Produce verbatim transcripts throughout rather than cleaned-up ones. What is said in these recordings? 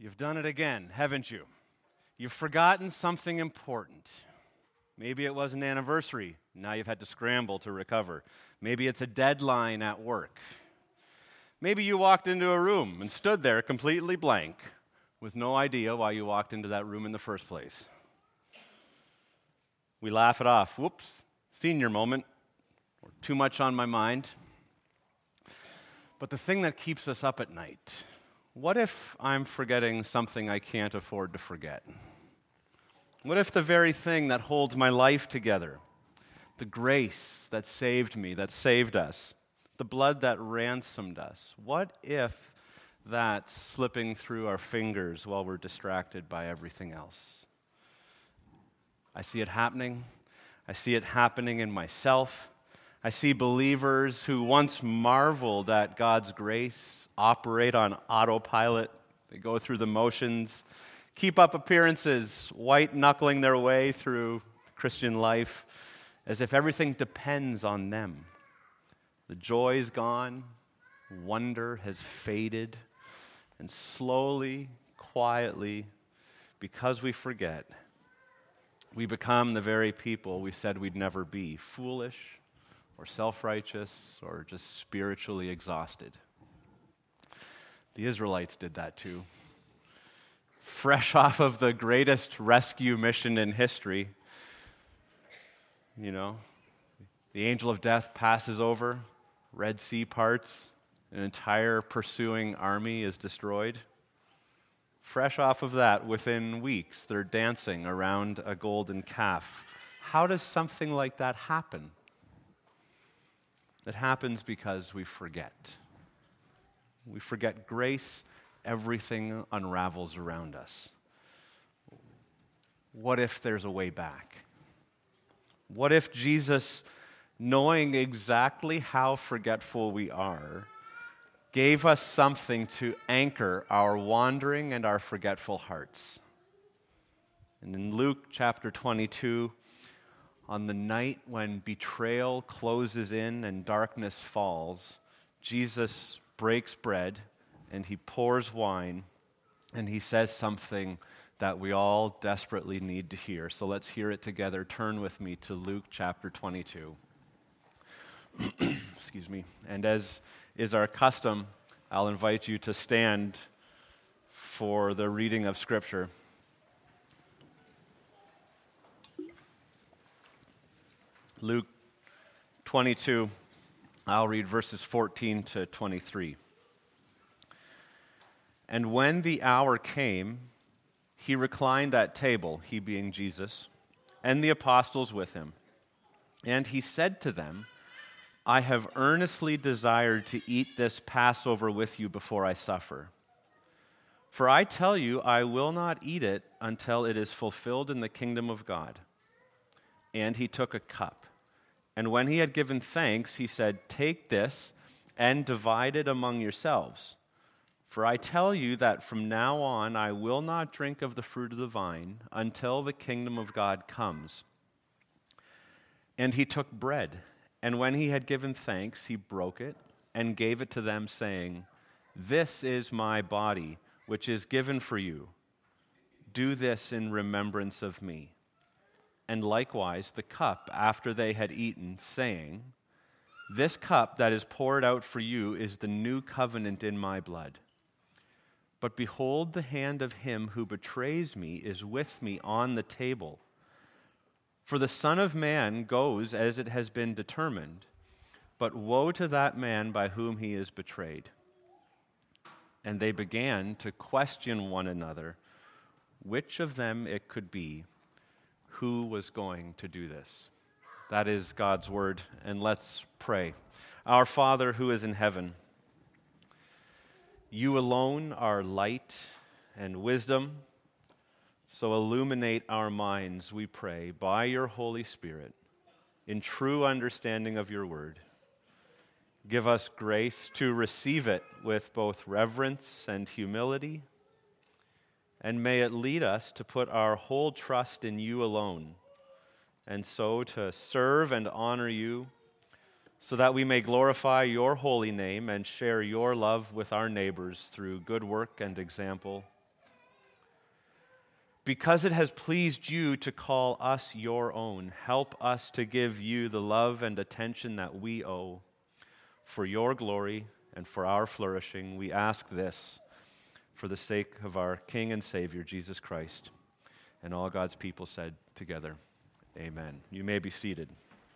You've done it again, haven't you? You've forgotten something important. Maybe it was an anniversary. Now you've had to scramble to recover. Maybe it's a deadline at work. Maybe you walked into a room and stood there completely blank with no idea why you walked into that room in the first place. We laugh it off. Whoops, senior moment, or too much on my mind. But the thing that keeps us up at night, what if I'm forgetting something I can't afford to forget? What if the very thing that holds my life together, the grace that saved me, that saved us, the blood that ransomed us, what if that's slipping through our fingers while we're distracted by everything else? I see it happening. I see it happening in myself. I see believers who once marveled at God's grace operate on autopilot. They go through the motions, keep up appearances, white-knuckling their way through Christian life as if everything depends on them. The joy's gone, wonder has faded, and slowly, quietly, because we forget, we become the very people we said we'd never be, foolish or self-righteous or just spiritually exhausted. The Israelites did that too. Fresh off of the greatest rescue mission in history, you know, the angel of death passes over, Red Sea parts, an entire pursuing army is destroyed. Fresh off of that, within weeks, they're dancing around a golden calf. How does something like that happen? It happens because we forget. We forget grace, everything unravels around us. What if there's a way back? What if Jesus, knowing exactly how forgetful we are, gave us something to anchor our wandering and our forgetful hearts? And in Luke chapter twenty-two, on the night when betrayal closes in and darkness falls, Jesus breaks bread and he pours wine and he says something that we all desperately need to hear. So let's hear it together. Turn with me to Luke chapter twenty-two. Excuse me. And as is our custom, I'll invite you to stand for the reading of Scripture. Luke twenty-two, I'll read verses fourteen to twenty-three. And when the hour came, he reclined at table, he being Jesus, and the apostles with him. And he said to them, I have earnestly desired to eat this Passover with you before I suffer. For I tell you, I will not eat it until it is fulfilled in the kingdom of God. And he took a cup. And when he had given thanks, he said, take this and divide it among yourselves. For I tell you that from now on I will not drink of the fruit of the vine until the kingdom of God comes. And he took bread, and when he had given thanks, he broke it and gave it to them, saying, this is my body, which is given for you. Do this in remembrance of me. And likewise the cup after they had eaten, saying, this cup that is poured out for you is the new covenant in my blood. But behold, the hand of him who betrays me is with me on the table. For the Son of Man goes as it has been determined, but woe to that man by whom he is betrayed. And they began to question one another, which of them it could be, who was going to do this. That is God's word, and let's pray. Our Father who is in heaven, you alone are light and wisdom, so illuminate our minds, we pray, by your Holy Spirit, in true understanding of your word. Give us grace to receive it with both reverence and humility, and may it lead us to put our whole trust in you alone, and so to serve and honor you, so that we may glorify your holy name and share your love with our neighbors through good work and example. Because it has pleased you to call us your own, help us to give you the love and attention that we owe. For your glory and for our flourishing, we ask this for the sake of our King and Savior, Jesus Christ. And all God's people said together, amen. You may be seated.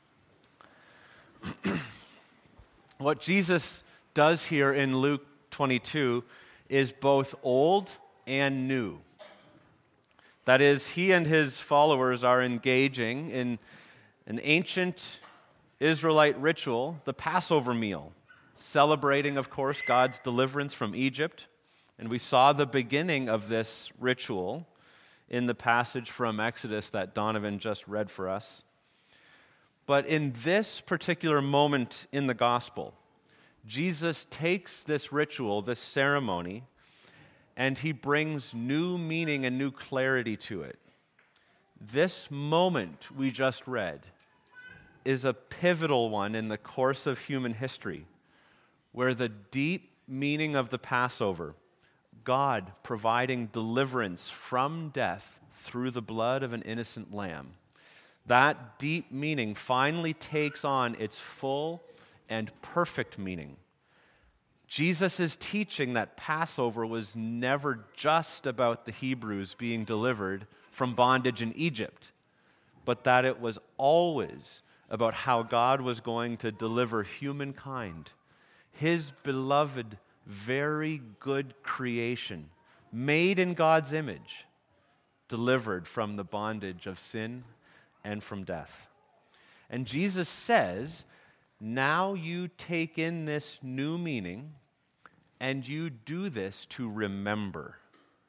What Jesus does here in Luke twenty-two is both old and new. That is, he and his followers are engaging in an ancient Israelite ritual, the Passover meal, celebrating, of course, God's deliverance from Egypt. And we saw the beginning of this ritual in the passage from Exodus that Donovan just read for us. But in this particular moment in the gospel, Jesus takes this ritual, this ceremony, and he brings new meaning and new clarity to it. This moment we just read is a pivotal one in the course of human history, where the deep meaning of the Passover, God providing deliverance from death through the blood of an innocent lamb, that deep meaning finally takes on its full and perfect meaning. Jesus is teaching that Passover was never just about the Hebrews being delivered from bondage in Egypt, but that it was always about how God was going to deliver humankind, his beloved, very good creation, made in God's image, delivered from the bondage of sin and from death. And Jesus says, now you take in this new meaning and you do this to remember.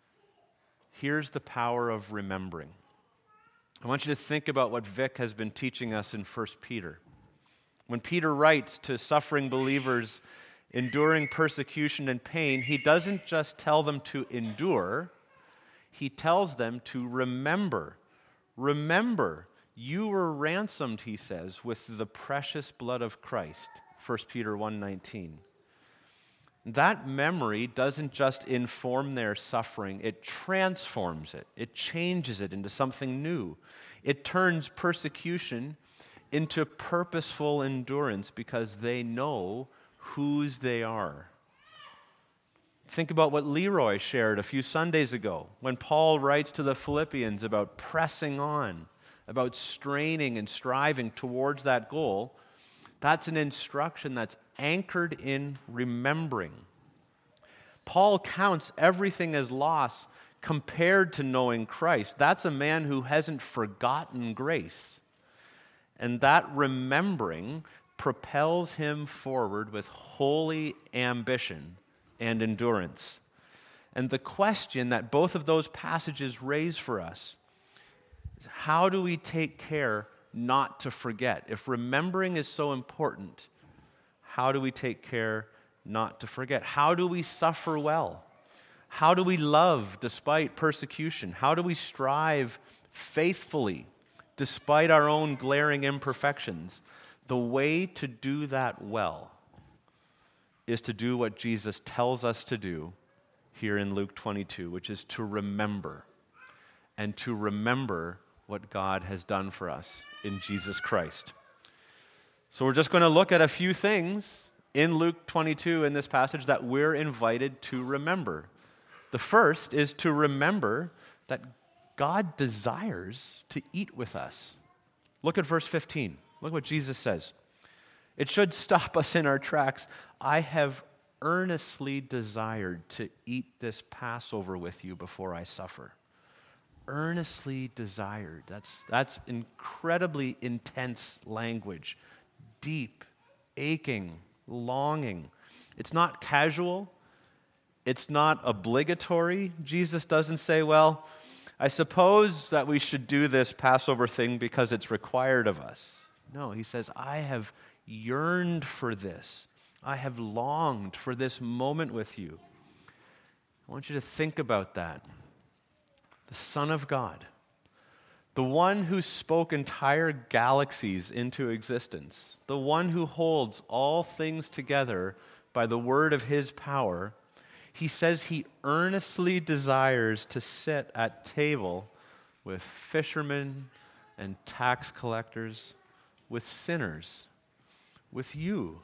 Here's the power of remembering. I want you to think about what Vic has been teaching us in First Peter. When Peter writes to suffering believers enduring persecution and pain, he doesn't just tell them to endure, he tells them to remember. Remember, you were ransomed, he says, with the precious blood of Christ, First Peter one nineteen. That memory doesn't just inform their suffering, it transforms it. It changes it into something new. It turns persecution into purposeful endurance because they know whose they are. Think about what Leroy shared a few Sundays ago when Paul writes to the Philippians about pressing on, about straining and striving towards that goal. That's an instruction that's anchored in remembering. Paul counts everything as loss compared to knowing Christ. That's a man who hasn't forgotten grace. And that remembering propels him forward with holy ambition and endurance. And the question that both of those passages raise for us is, how do we take care not to forget? If remembering is so important, how do we take care not to forget? How do we suffer well? How do we love despite persecution? How do we strive faithfully despite our own glaring imperfections? The way to do that well is to do what Jesus tells us to do here in Luke twenty-two, which is to remember, and to remember what God has done for us in Jesus Christ. So we're just going to look at a few things in Luke twenty-two in this passage that we're invited to remember. The first is to remember that God desires to eat with us. Look at verse fifteen. Look what Jesus says. It should stop us in our tracks. I have earnestly desired to eat this Passover with you before I suffer. Earnestly desired. That's, that's incredibly intense language. Deep, aching, longing. It's not casual. It's not obligatory. Jesus doesn't say, well, I suppose that we should do this Passover thing because it's required of us. No, he says, I have yearned for this. I have longed for this moment with you. I want you to think about that. The Son of God, the one who spoke entire galaxies into existence, the one who holds all things together by the word of his power, He says he earnestly desires to sit at table with fishermen and tax collectors, with sinners, with you.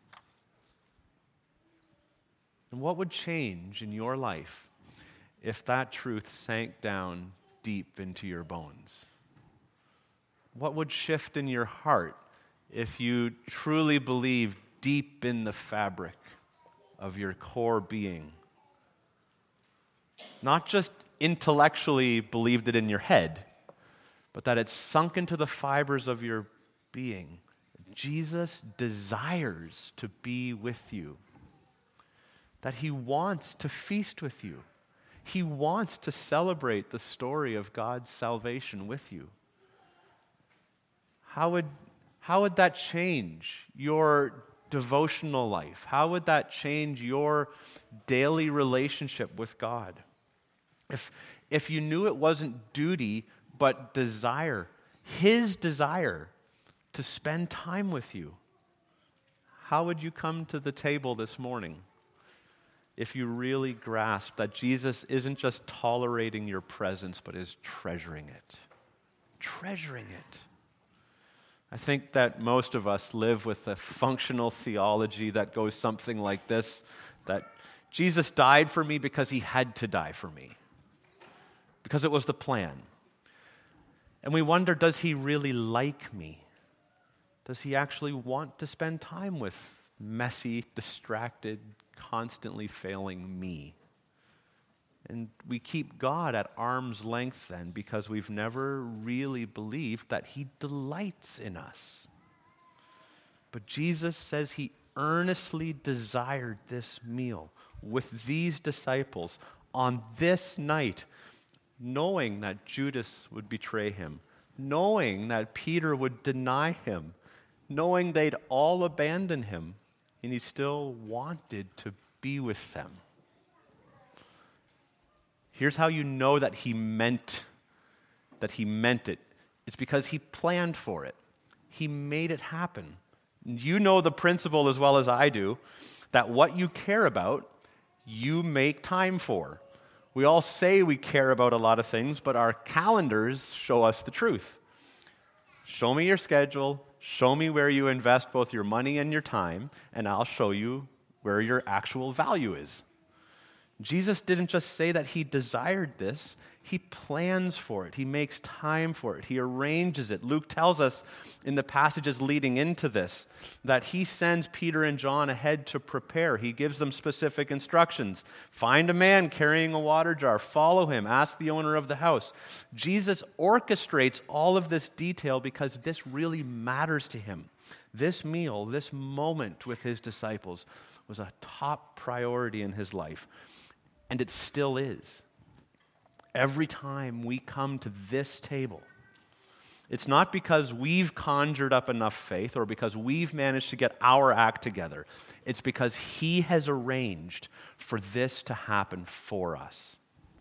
And what would change in your life if that truth sank down deep into your bones? What would shift in your heart if you truly believed deep in the fabric of your core being? Not just intellectually believed it in your head, but that it sunk into the fibers of your being. Jesus desires to be with you. That he wants to feast with you. He wants to celebrate the story of God's salvation with you. How would, how would that change your devotional life? How would that change your daily relationship with God? If, if you knew it wasn't duty, but desire, his desire to spend time with you, how would you come to the table this morning if you really grasp that Jesus isn't just tolerating your presence, but is treasuring it? Treasuring it. I think that most of us live with a functional theology that goes something like this, that Jesus died for me because he had to die for me, because it was the plan. And we wonder, does he really like me? Does he actually want to spend time with messy, distracted, constantly failing me? And we keep God at arm's length then because we've never really believed that he delights in us. But Jesus says he earnestly desired this meal with these disciples on this night, knowing that Judas would betray him, knowing that Peter would deny him, knowing they'd all abandon him, and he still wanted to be with them. Here's how you know that he meant that he meant it. It's because he planned for it. He made it happen. You know the principle as well as I do that what you care about, you make time for. We all say we care about a lot of things, but our calendars show us the truth. Show me your schedule, show me where you invest both your money and your time, and I'll show you where your actual value is. Jesus didn't just say that he desired this, he plans for it. He makes time for it. He arranges it. Luke tells us in the passages leading into this that he sends Peter and John ahead to prepare. He gives them specific instructions. Find a man carrying a water jar. Follow him. Ask the owner of the house. Jesus orchestrates all of this detail because this really matters to him. This meal, this moment with his disciples was a top priority in his life. And it still is. Every time we come to this table, it's not because we've conjured up enough faith or because we've managed to get our act together. It's because he has arranged for this to happen for us.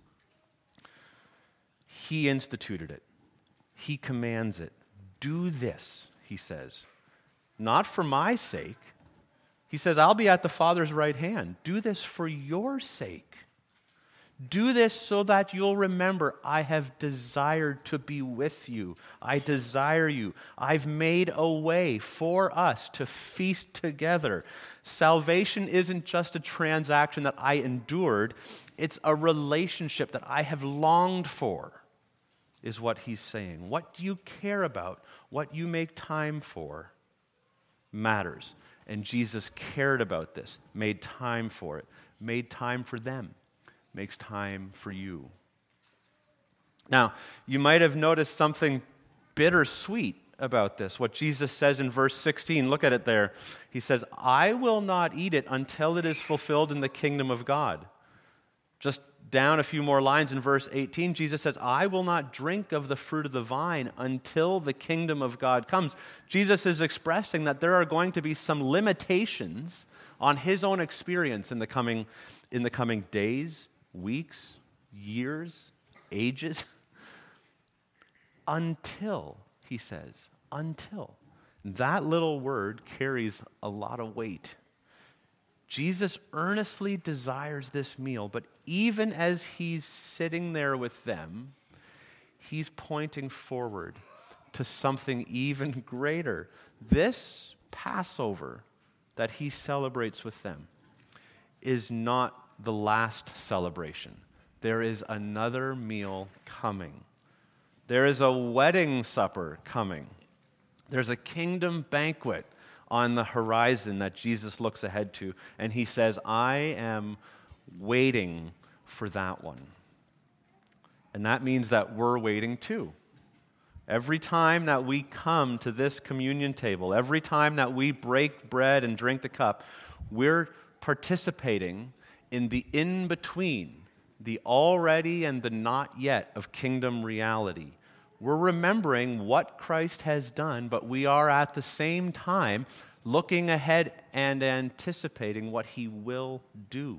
He instituted it. He commands it. Do this, he says. Not for my sake. He says, I'll be at the Father's right hand. Do this for your sake. Do this so that you'll remember, I have desired to be with you. I desire you. I've made a way for us to feast together. Salvation isn't just a transaction that I endured. It's a relationship that I have longed for, is what he's saying. What you care about, what you make time for, matters. And Jesus cared about this, made time for it, made time for them. Makes time for you. Now, you might have noticed something bittersweet about this, what Jesus says in verse sixteen. Look at it there. He says, I will not eat it until it is fulfilled in the kingdom of God. Just down a few more lines in verse eighteen, Jesus says, I will not drink of the fruit of the vine until the kingdom of God comes. Jesus is expressing that there are going to be some limitations on his own experience in the coming, in the coming days, weeks, years, ages, until, he says, until. That little word carries a lot of weight. Jesus earnestly desires this meal, but even as he's sitting there with them, he's pointing forward to something even greater. This Passover that he celebrates with them is not the last celebration. There is another meal coming. There is a wedding supper coming. There's a kingdom banquet on the horizon that Jesus looks ahead to, and he says, I am waiting for that one. And that means that we're waiting too. Every time that we come to this communion table, every time that we break bread and drink the cup, we're participating in the in-between, the already and the not yet of kingdom reality. We're remembering what Christ has done, but we are at the same time looking ahead and anticipating what he will do.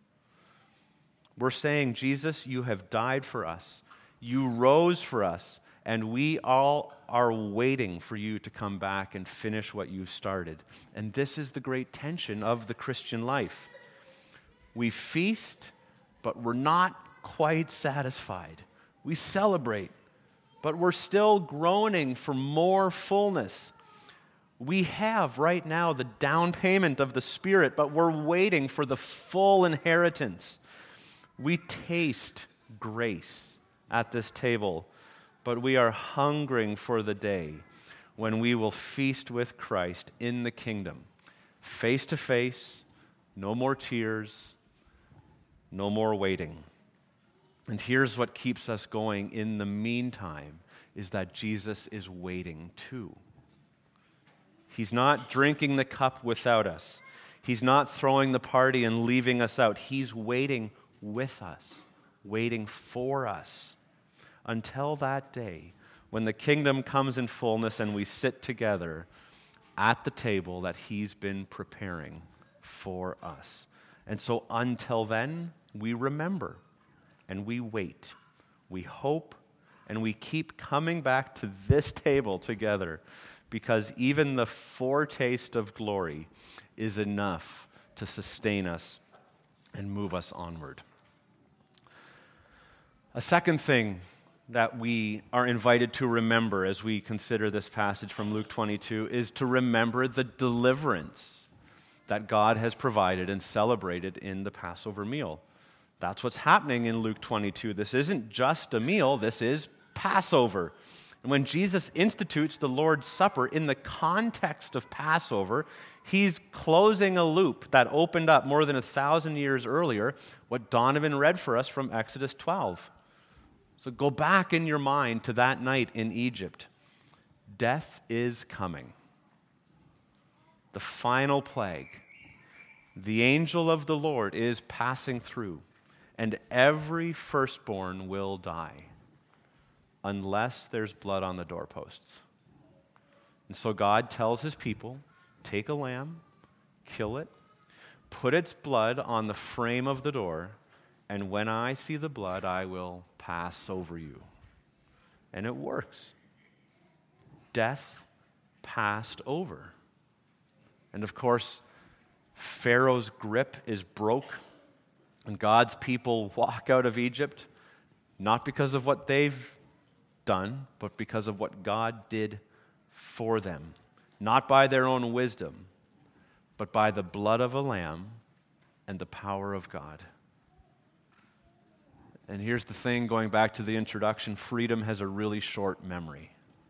We're saying, Jesus, you have died for us. You rose for us, and we all are waiting for you to come back and finish what you started. And this is the great tension of the Christian life. We feast, but we're not quite satisfied. We celebrate, but we're still groaning for more fullness. We have right now the down payment of the Spirit, but we're waiting for the full inheritance. We taste grace at this table, but we are hungering for the day when we will feast with Christ in the kingdom, face to face, no more tears, no more waiting. And here's what keeps us going in the meantime, is that Jesus is waiting too. He's not drinking the cup without us. He's not throwing the party and leaving us out. He's waiting with us, waiting for us until that day when the kingdom comes in fullness and we sit together at the table that he's been preparing for us. And so until then, we remember and we wait, we hope, and we keep coming back to this table together, because even the foretaste of glory is enough to sustain us and move us onward. A second thing that we are invited to remember as we consider this passage from Luke twenty-two is to remember the deliverance that God has provided and celebrated in the Passover meal. That's what's happening in Luke twenty-two. This isn't just a meal, this is Passover. And when Jesus institutes the Lord's Supper in the context of Passover, he's closing a loop that opened up more than a thousand years earlier, what Donovan read for us from Exodus twelve. So go back in your mind to that night in Egypt. Death is coming. The final plague. The angel of the Lord is passing through, and every firstborn will die unless there's blood on the doorposts. And so God tells his people, take a lamb, kill it, put its blood on the frame of the door, and when I see the blood, I will pass over you. And it works. Death passed over. And of course, Pharaoh's grip is broke, and God's people walk out of Egypt, not because of what they've done, but because of what God did for them. Not by their own wisdom, but by the blood of a lamb and the power of God. And here's the thing, going back to the introduction, freedom has a really short memory.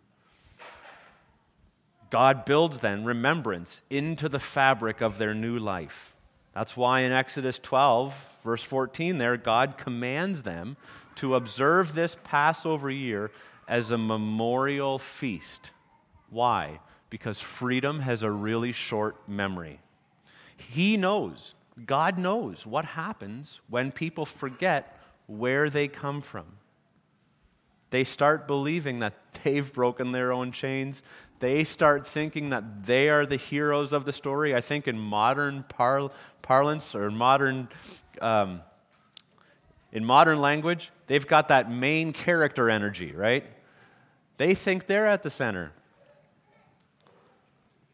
God builds then remembrance into the fabric of their new life. That's why in Exodus twelve, verse fourteen there, God commands them to observe this Passover year as a memorial feast. Why? Because freedom has a really short memory. He knows, God knows what happens when people forget where they come from. They start believing that they've broken their own chains. They start thinking that they are the heroes of the story. I think in modern par- parlance or modern, um, in modern language, they've got that main character energy, right? They think they're at the center.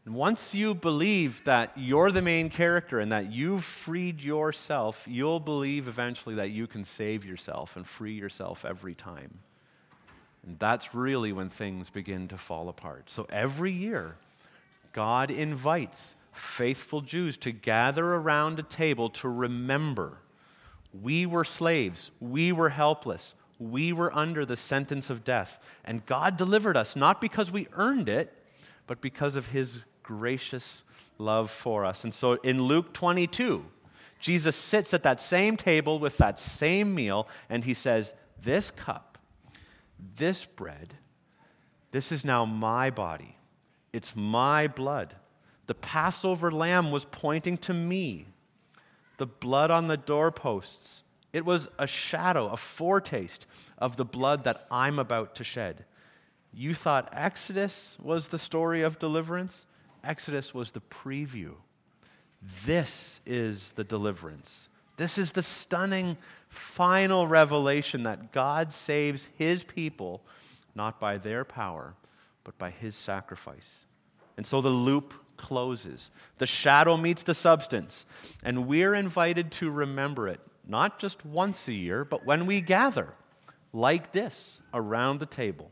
And once you believe that you're the main character and that you've freed yourself, you'll believe eventually that you can save yourself and free yourself every time. And that's really when things begin to fall apart. So every year, God invites faithful Jews to gather around a table to remember we were slaves, we were helpless, we were under the sentence of death, and God delivered us, not because we earned it, but because of his gracious love for us. And so in Luke twenty-two, Jesus sits at that same table with that same meal, and he says, this cup, this bread, this is now my body. It's my blood. The Passover lamb was pointing to me. The blood on the doorposts, it was a shadow, a foretaste of the blood that I'm about to shed. You thought Exodus was the story of deliverance? Exodus was the preview. This is the deliverance. This is the stunning final revelation that God saves his people, not by their power, but by his sacrifice. And so the loop closes. The shadow meets the substance, and we're invited to remember it, not just once a year, but when we gather, like this, around the table.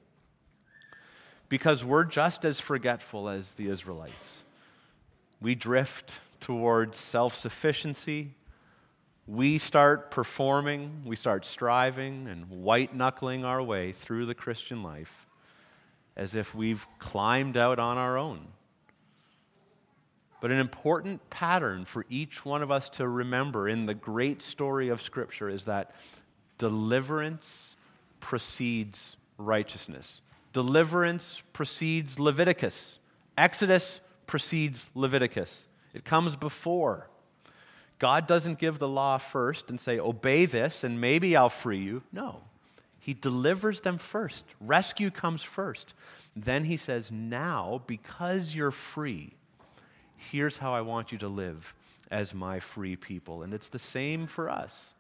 Because we're just as forgetful as the Israelites. We drift towards self-sufficiency. We start performing, we start striving and white-knuckling our way through the Christian life as if we've climbed out on our own. But an important pattern for each one of us to remember in the great story of Scripture is that deliverance precedes righteousness. Deliverance precedes Leviticus. Exodus precedes Leviticus. It comes before. God doesn't give the law first and say, obey this and maybe I'll free you. No. He delivers them first. Rescue comes first. Then he says, now, because you're free, here's how I want you to live as my free people. And it's the same for us.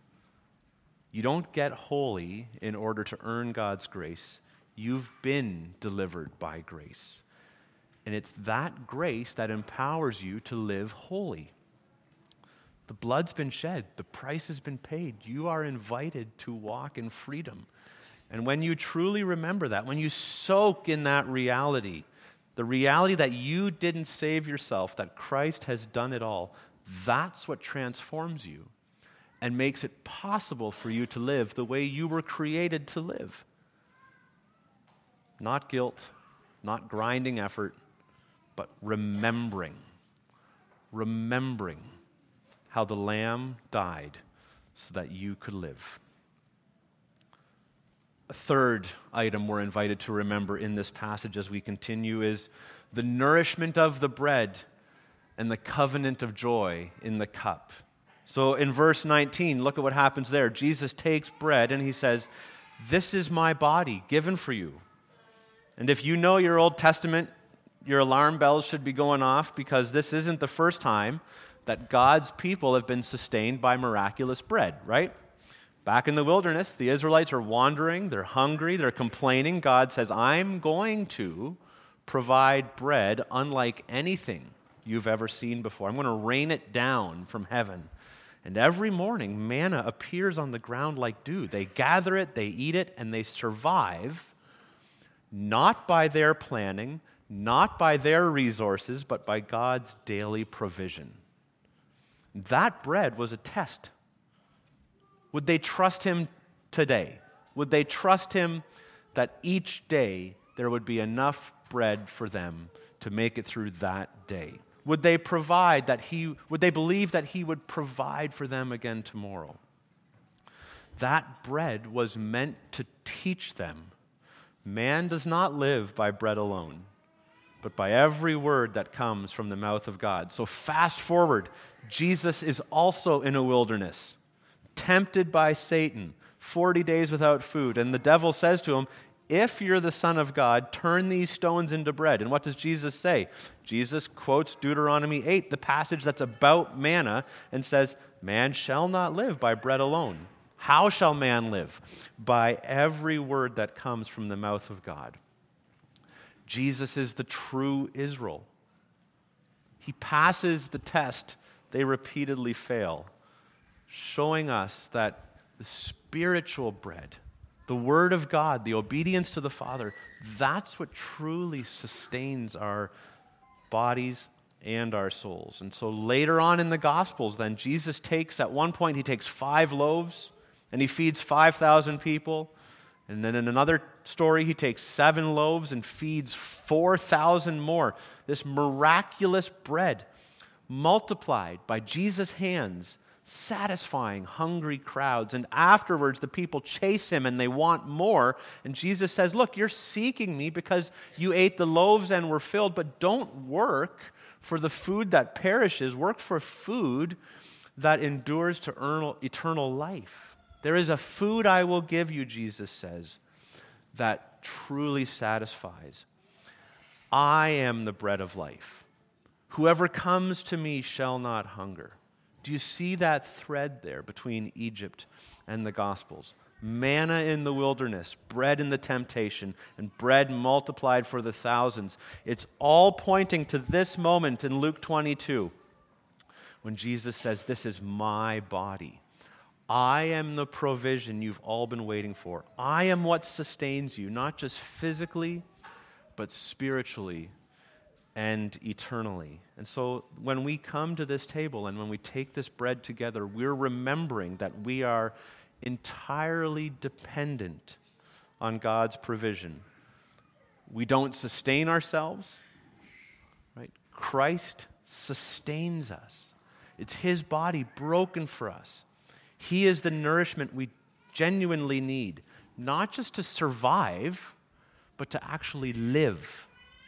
You don't get holy in order to earn God's grace. You've been delivered by grace. And it's that grace that empowers you to live holy. The blood's been shed. The price has been paid. You are invited to walk in freedom. And when you truly remember that, when you soak in that reality, the reality that you didn't save yourself, that Christ has done it all, that's what transforms you and makes it possible for you to live the way you were created to live. Not guilt, not grinding effort, but remembering. Remembering how the Lamb died so that you could live. A third item we're invited to remember in this passage as we continue is the nourishment of the bread and the covenant of joy in the cup. So in verse nineteen, look at what happens there. Jesus takes bread and he says, this is my body given for you. And if you know your Old Testament, your alarm bells should be going off because this isn't the first time that God's people have been sustained by miraculous bread, right? Back in the wilderness, the Israelites are wandering, they're hungry, they're complaining. God says, I'm going to provide bread unlike anything you've ever seen before. I'm going to rain it down from heaven. And every morning, manna appears on the ground like dew. They gather it, they eat it, and they survive not by their planning, not by their resources, but by God's daily provision. That bread was a test. Would they trust him today? Would they trust him that each day there would be enough bread for them to make it through that day? Would they provide that he, would they believe that he would provide for them again tomorrow? That bread was meant to teach them. Man does not live by bread alone, but by every word that comes from the mouth of God. So fast forward, Jesus is also in a wilderness, tempted by Satan, forty days without food. And the devil says to him, if you're the Son of God, turn these stones into bread. And what does Jesus say? Jesus quotes Deuteronomy eight, the passage that's about manna, and says, man shall not live by bread alone. How shall man live? By every word that comes from the mouth of God. Jesus is the true Israel, He passes the test they repeatedly fail, showing us that the spiritual bread, the Word of God, the obedience to the Father, that's what truly sustains our bodies and our souls. And so later on in the Gospels, then, Jesus takes, at one point, he takes five loaves and he feeds five thousand people. And then in another story, he takes seven loaves and feeds four thousand more. This miraculous bread multiplied by Jesus' hands, satisfying hungry crowds. And afterwards, the people chase him and they want more. And Jesus says, look, you're seeking me because you ate the loaves and were filled, but don't work for the food that perishes. Work for food that endures to eternal life. There is a food I will give you, Jesus says, that truly satisfies. I am the bread of life. Whoever comes to me shall not hunger. Do you see that thread there between Egypt and the Gospels? Manna in the wilderness, bread in the temptation, and bread multiplied for the thousands. It's all pointing to this moment in Luke twenty-two when Jesus says, this is my body. I am the provision you've all been waiting for. I am what sustains you, not just physically, but spiritually and eternally. And so when we come to this table and when we take this bread together, we're remembering that we are entirely dependent on God's provision. We don't sustain ourselves, right? Christ sustains us. It's his body broken for us. He is the nourishment we genuinely need, not just to survive, but to actually live.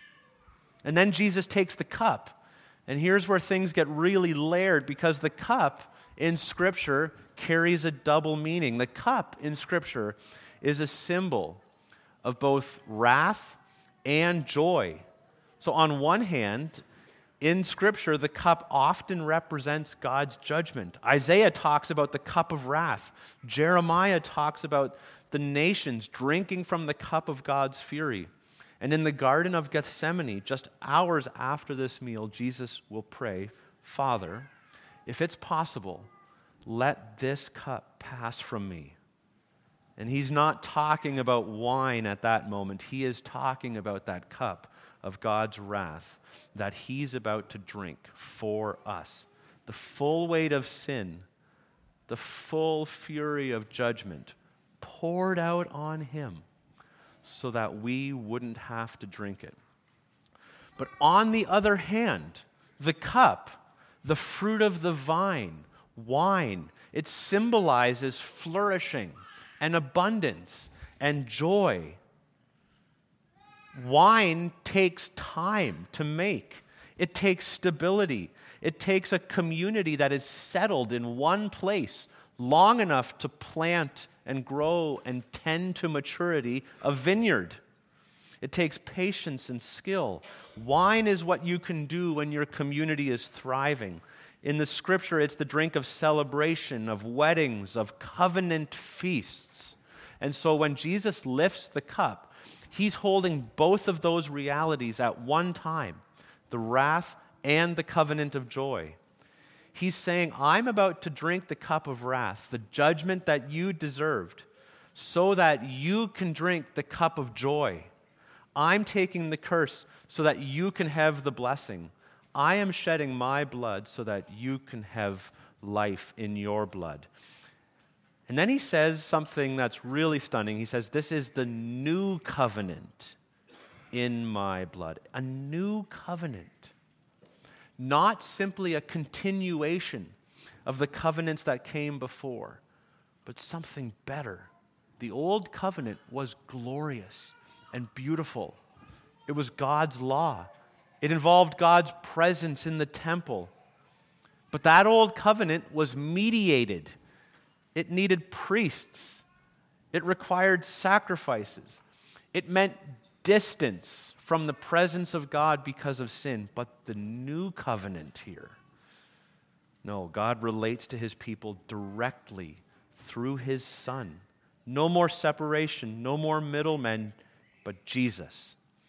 And then Jesus takes the cup, and here's where things get really layered, because the cup in Scripture carries a double meaning. The cup in Scripture is a symbol of both wrath and joy. So on one hand, in Scripture, the cup often represents God's judgment. Isaiah talks about the cup of wrath. Jeremiah talks about the nations drinking from the cup of God's fury. And in the Garden of Gethsemane, just hours after this meal, Jesus will pray, Father, if it's possible, let this cup pass from me. And he's not talking about wine at that moment. He is talking about that cup of God's wrath that he's about to drink for us. The full weight of sin, the full fury of judgment poured out on him so that we wouldn't have to drink it. But on the other hand, the cup, the fruit of the vine, wine, it symbolizes flourishing and abundance and joy. Wine takes time to make. It takes stability. It takes a community that is settled in one place long enough to plant and grow and tend to maturity a vineyard. It takes patience and skill. Wine is what you can do when your community is thriving. In the Scripture, it's the drink of celebration, of weddings, of covenant feasts. And so when Jesus lifts the cup, he's holding both of those realities at one time, the wrath and the covenant of joy. He's saying, I'm about to drink the cup of wrath, the judgment that you deserved, so that you can drink the cup of joy. I'm taking the curse so that you can have the blessing. I am shedding my blood so that you can have life in your blood. And then he says something that's really stunning. He says, this is the new covenant in my blood. A new covenant. Not simply a continuation of the covenants that came before, but something better. The old covenant was glorious and beautiful. It was God's law. It involved God's presence in the temple. But that old covenant was mediated. It needed priests. It required sacrifices. It meant distance from the presence of God because of sin. But the new covenant here, no, God relates to his people directly through his Son. No more separation, no more middlemen, but Jesus.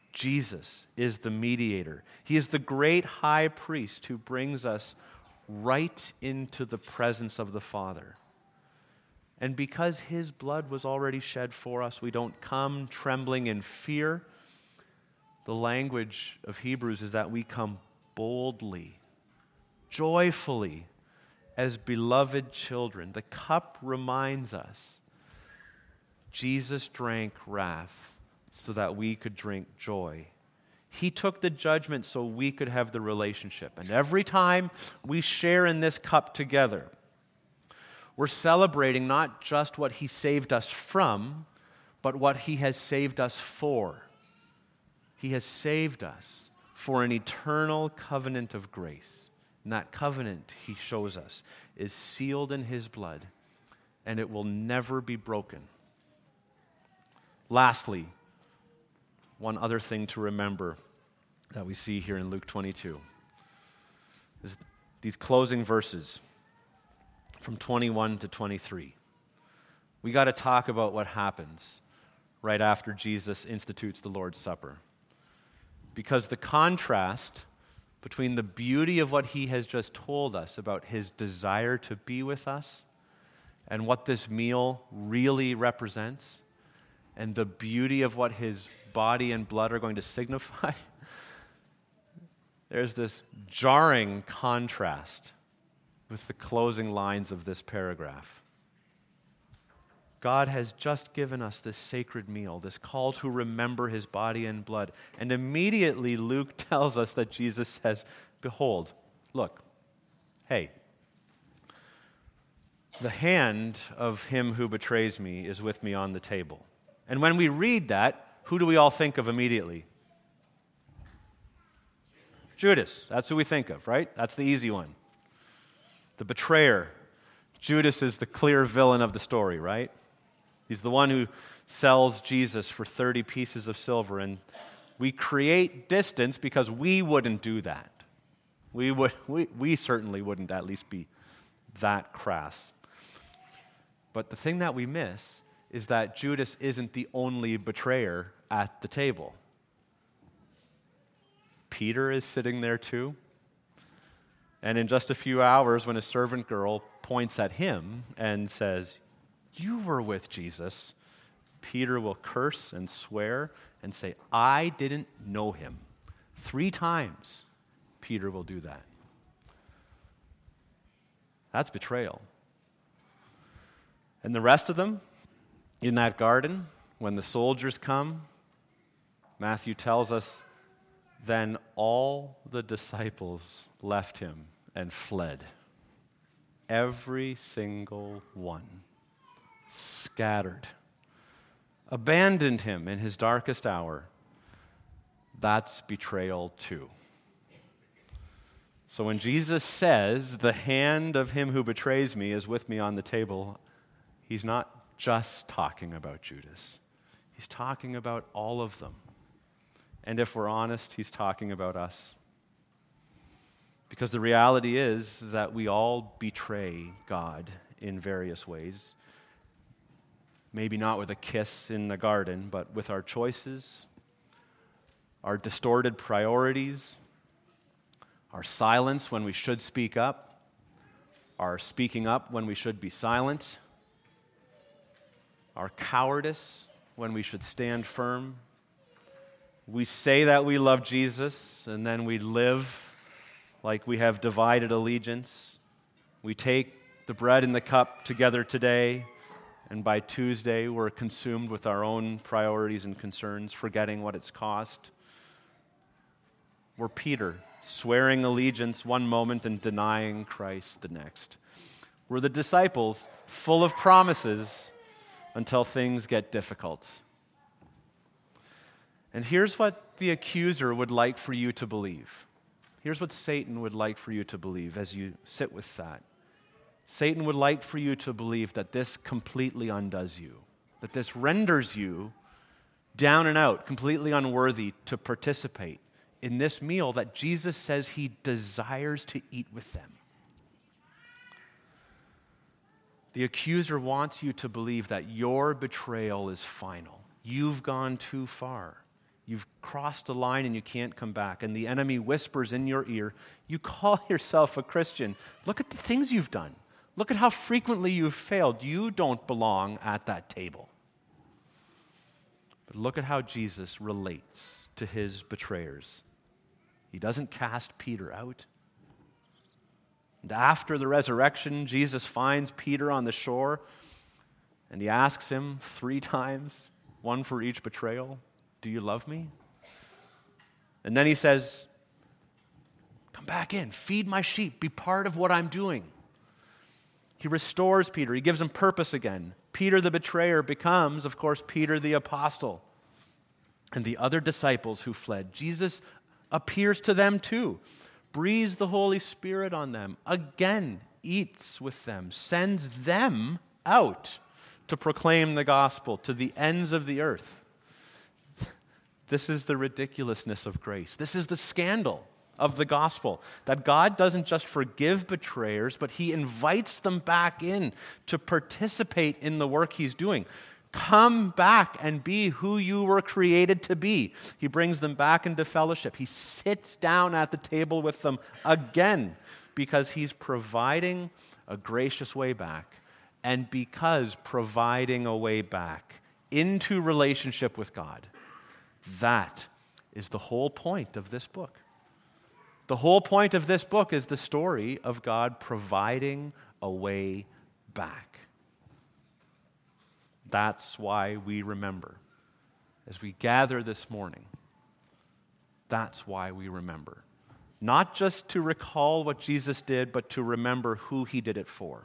Jesus is the mediator. He is the great high priest who brings us right into the presence of the Father. And because his blood was already shed for us, we don't come trembling in fear. The language of Hebrews is that we come boldly, joyfully, as beloved children. The cup reminds us Jesus drank wrath so that we could drink joy. He took the judgment so we could have the relationship. And every time we share in this cup together, we're celebrating not just what he saved us from, but what he has saved us for. He has saved us for an eternal covenant of grace. And that covenant, he shows us, is sealed in his blood, and it will never be broken. Lastly, one other thing to remember that we see here in Luke twenty-two is these closing verses from twenty-one to twenty-three. We got to talk about what happens right after Jesus institutes the Lord's Supper. Because the contrast between the beauty of what he has just told us about his desire to be with us and what this meal really represents, and the beauty of what his body and blood are going to signify, there's this jarring contrast with the closing lines of this paragraph. God has just given us this sacred meal, this call to remember his body and blood. And immediately Luke tells us that Jesus says, behold, look, hey, the hand of him who betrays me is with me on the table. And when we read that, who do we all think of immediately? Judas. That's who we think of, right? That's the easy one. The betrayer. Judas is the clear villain of the story, right? He's the one who sells Jesus for thirty pieces of silver, and we create distance because we wouldn't do that. We would, we, we certainly wouldn't at least be that crass. But the thing that we miss is that Judas isn't the only betrayer at the table. Peter is sitting there too. And in just a few hours, when a servant girl points at him and says, "You were with Jesus," Peter will curse and swear and say, "I didn't know him." Three times, Peter will do that. That's betrayal. And the rest of them, in that garden, when the soldiers come, Matthew tells us, then all the disciples left him and fled. Every single one. Scattered. Abandoned him in his darkest hour. That's betrayal too. So when Jesus says, the hand of him who betrays me is with me on the table, he's not just talking about Judas. He's talking about all of them. And if we're honest, he's talking about us. Because the reality is that we all betray God in various ways. Maybe not with a kiss in the garden, but with our choices, our distorted priorities, our silence when we should speak up, our speaking up when we should be silent, our cowardice when we should stand firm. We say that we love Jesus, and then we live like we have divided allegiance. We take the bread and the cup together today, and by Tuesday we're consumed with our own priorities and concerns, forgetting what it's cost. We're Peter, swearing allegiance one moment and denying Christ the next. We're the disciples, full of promises, until things get difficult. And here's what the accuser would like for you to believe. Here's what Satan would like for you to believe as you sit with that. Satan would like for you to believe that this completely undoes you, that this renders you down and out, completely unworthy to participate in this meal that Jesus says he desires to eat with them. The accuser wants you to believe that your betrayal is final. You've gone too far. You've crossed a line and you can't come back. And the enemy whispers in your ear, you call yourself a Christian. Look at the things you've done. Look at how frequently you've failed. You don't belong at that table. But look at how Jesus relates to his betrayers. He doesn't cast Peter out. And after the resurrection, Jesus finds Peter on the shore and he asks him three times, one for each betrayal, do you love me? And then he says, come back in, feed my sheep, be part of what I'm doing. He restores Peter. He gives him purpose again. Peter the betrayer becomes, of course, Peter the apostle. And the other disciples who fled, Jesus appears to them too, breathes the Holy Spirit on them, again eats with them, sends them out to proclaim the gospel to the ends of the earth. This is the ridiculousness of grace. This is the scandal of the gospel, that God doesn't just forgive betrayers, but he invites them back in to participate in the work he's doing. Come back and be who you were created to be. He brings them back into fellowship. He sits down at the table with them again because he's providing a gracious way back, and because providing a way back into relationship with God. That is the whole point of this book. The whole point of this book is the story of God providing a way back. That's why we remember. As we gather this morning, that's why we remember. Not just to recall what Jesus did, but to remember who he did it for.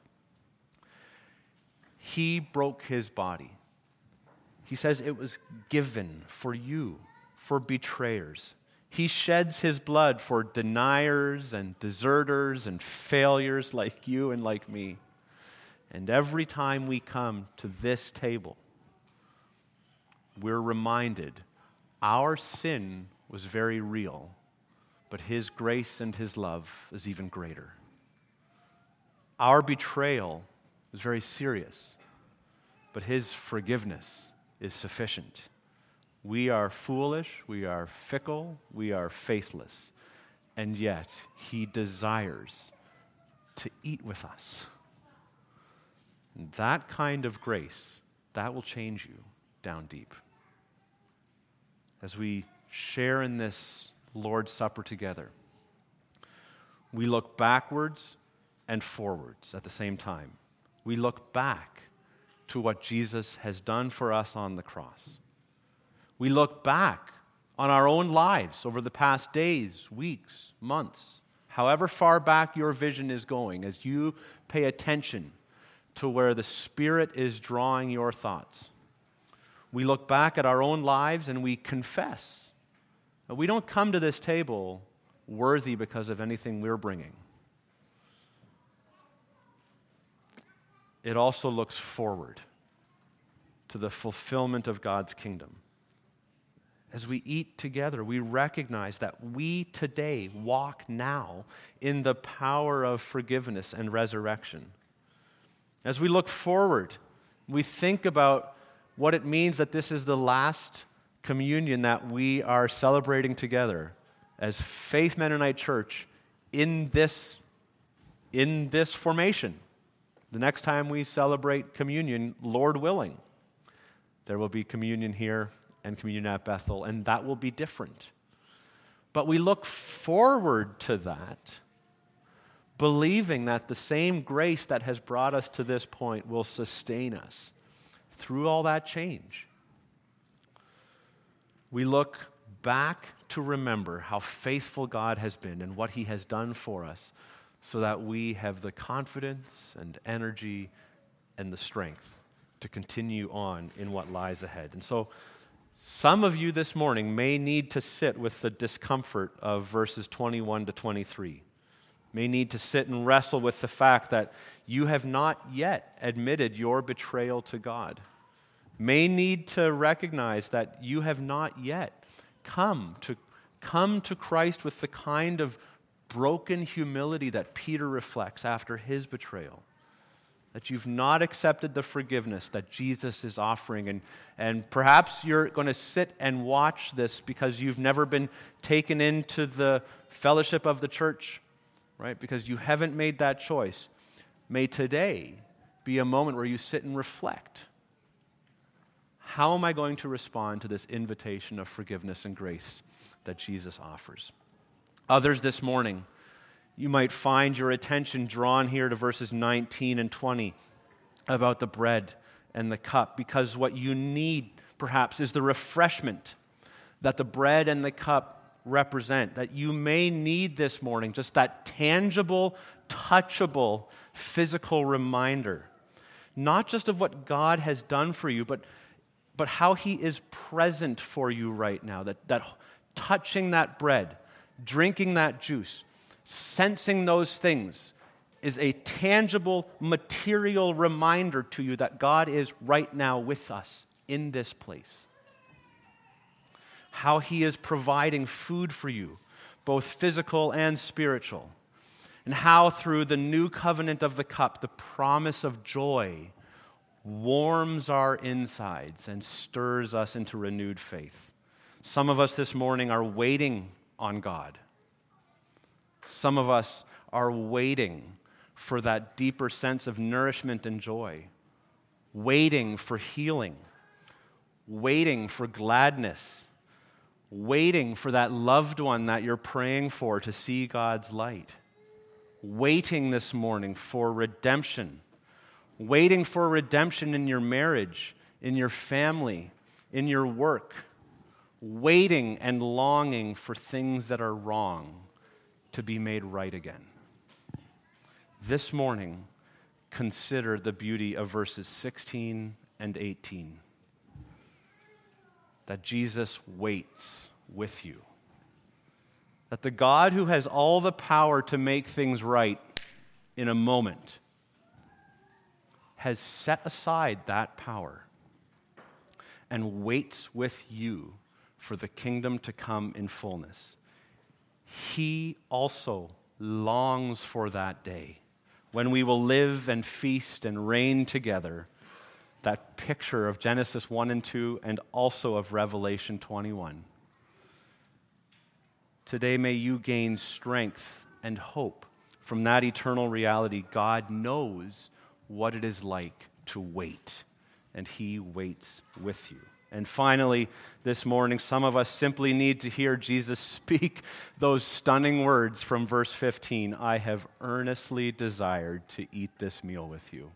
He broke his body. He says it was given for you, for betrayers. He sheds his blood for deniers and deserters and failures like you and like me. And every time we come to this table, we're reminded our sin was very real, but his grace and his love is even greater. Our betrayal is very serious, but his forgiveness is sufficient. We are foolish, we are fickle, we are faithless, and yet he desires to eat with us. And that kind of grace, that will change you down deep. As we share in this Lord's Supper together, we look backwards and forwards at the same time. We look back to what Jesus has done for us on the cross. We look back on our own lives over the past days, weeks, months, however far back your vision is going, as you pay attention to where the Spirit is drawing your thoughts. We look back at our own lives and we confess that we don't come to this table worthy because of anything we're bringing. It also looks forward to the fulfillment of God's kingdom. As we eat together, we recognize that we today walk now in the power of forgiveness and resurrection. As we look forward, we think about what it means that this is the last communion that we are celebrating together as Faith Mennonite Church in this, in this formation. The next time we celebrate communion, Lord willing, there will be communion here and communion at Bethel, and that will be different. But we look forward to that, believing that the same grace that has brought us to this point will sustain us through all that change. We look back to remember how faithful God has been and what he has done for us, so that we have the confidence and energy and the strength to continue on in what lies ahead. And so some of you this morning may need to sit with the discomfort of verses twenty-one to twenty-three. May need to sit and wrestle with the fact that you have not yet admitted your betrayal to God. May need to recognize that you have not yet come to, come to Christ with the kind of broken humility that Peter reflects after his betrayal. that you've not accepted the forgiveness that Jesus is offering. And, and perhaps you're going to sit and watch this because you've never been taken into the fellowship of the church, right? Because you haven't made that choice. May today be a moment where you sit and reflect. How am I going to respond to this invitation of forgiveness and grace that Jesus offers? Others this morning, you might find your attention drawn here to verses nineteen and twenty about the bread and the cup, because what you need, perhaps, is the refreshment that the bread and the cup represent, that you may need this morning, just that tangible, touchable, physical reminder, not just of what God has done for you, but, but how He is present for you right now, that, that touching that bread, drinking that juice, sensing those things is a tangible, material reminder to you that God is right now with us in this place. How He is providing food for you, both physical and spiritual. And how through the new covenant of the cup, the promise of joy warms our insides and stirs us into renewed faith. Some of us this morning are waiting on God. Some of us are waiting for that deeper sense of nourishment and joy, waiting for healing, waiting for gladness, waiting for that loved one that you're praying for to see God's light, waiting this morning for redemption, waiting for redemption in your marriage, in your family, in your work, waiting and longing for things that are wrong to be made right again. This morning, consider the beauty of verses sixteen and eighteen. That Jesus waits with you. That the God who has all the power to make things right in a moment has set aside that power and waits with you for the kingdom to come in fullness. He also longs for that day when we will live and feast and reign together. That picture of Genesis one and two and also of Revelation twenty-one. Today may you gain strength and hope from that eternal reality. God knows what it is like to wait, and He waits with you. And finally, this morning, some of us simply need to hear Jesus speak those stunning words from verse fifteen. I have earnestly desired to eat this meal with you.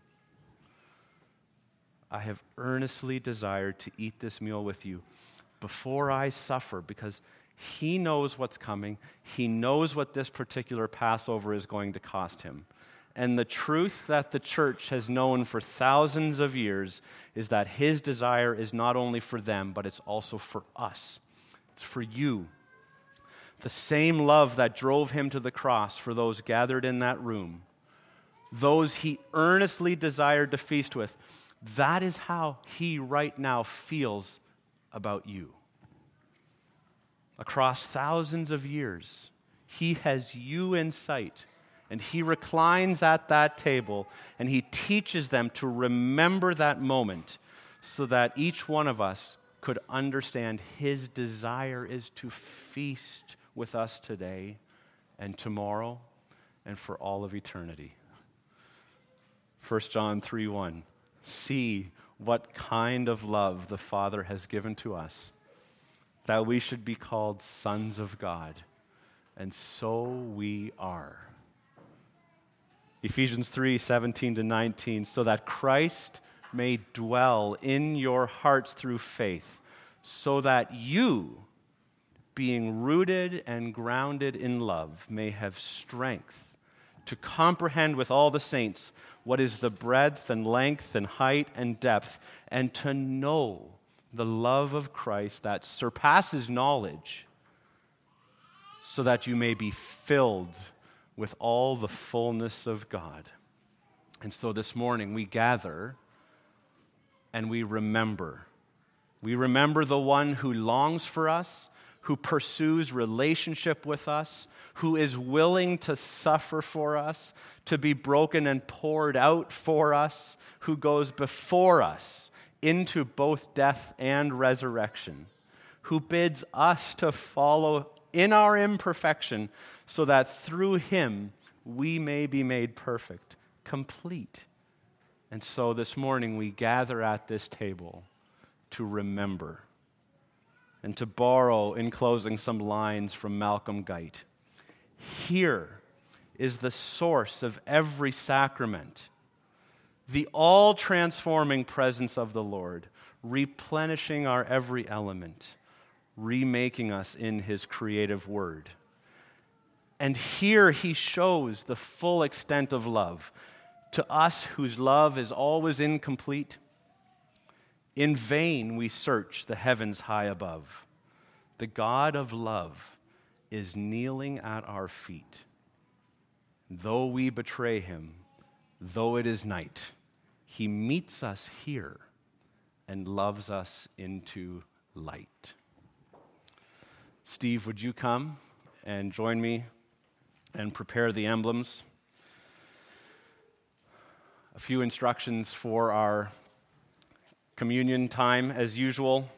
I have earnestly desired to eat this meal with you before I suffer, because He knows what's coming. He knows what this particular Passover is going to cost Him. And the truth that the church has known for thousands of years is that His desire is not only for them, but it's also for us. It's for you. The same love that drove Him to the cross for those gathered in that room, those He earnestly desired to feast with, that is how He right now feels about you. Across thousands of years, He has you in sight. And He reclines at that table, and He teaches them to remember that moment so that each one of us could understand His desire is to feast with us today and tomorrow and for all of eternity. First John three one, see what kind of love the Father has given to us, that we should be called sons of God, and so we are. Ephesians three seventeen to nineteen, so that Christ may dwell in your hearts through faith, so that you, being rooted and grounded in love, may have strength to comprehend with all the saints what is the breadth and length and height and depth, and to know the love of Christ that surpasses knowledge, so that you may be filled with all the fullness of God. And so this morning we gather and we remember. We remember the one who longs for us, who pursues relationship with us, who is willing to suffer for us, to be broken and poured out for us, who goes before us into both death and resurrection, who bids us to follow in our imperfection so that through him we may be made perfect, complete. And so this morning we gather at this table to remember and to borrow, in closing, some lines from Malcolm Guite. Here is the source of every sacrament, the all-transforming presence of the Lord, replenishing our every element, remaking us in his creative word. And here he shows the full extent of love to us whose love is always incomplete. In vain we search the heavens high above. The God of love is kneeling at our feet. Though we betray him, though it is night, he meets us here and loves us into light. Steve, would you come and join me and prepare the emblems? A few instructions for our communion time as usual.